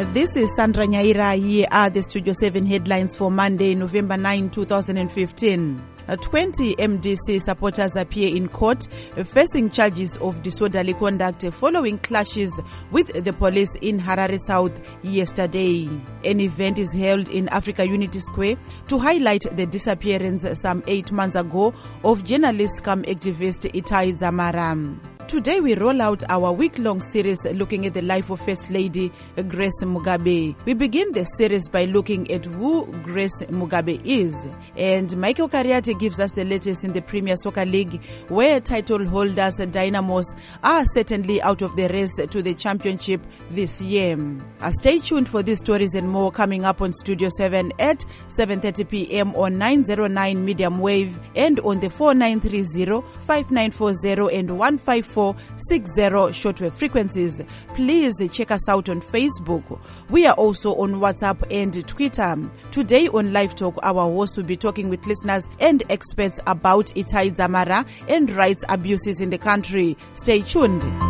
This is Sandra Nyaira. Here are the Studio 7 headlines for Monday, November 9, 2015. 20 MDC supporters appear in court facing charges of disorderly conduct following clashes with the police in Harare South yesterday. An event is held in Africa Unity Square to highlight the disappearance some 8 months ago of journalist cum activist Itai Dzamara. Today we roll out our week-long series looking at the life of First Lady Grace Mugabe. We begin the series by looking at who Grace Mugabe is. And Michael Kariati gives us the latest in the Premier Soccer League, where title holders Dynamos are certainly out of the race to the championship this year. Stay tuned for these stories and more coming up on Studio 7 at 7:30 p.m. on 909 medium wave and on the 4930, 5940 and 15460 shortwave frequencies. Please check us out on Facebook. We are also on WhatsApp and Twitter. Today on Live Talk, our host will be talking with listeners and experts about Itai Dzamara and rights abuses in the country. Stay tuned.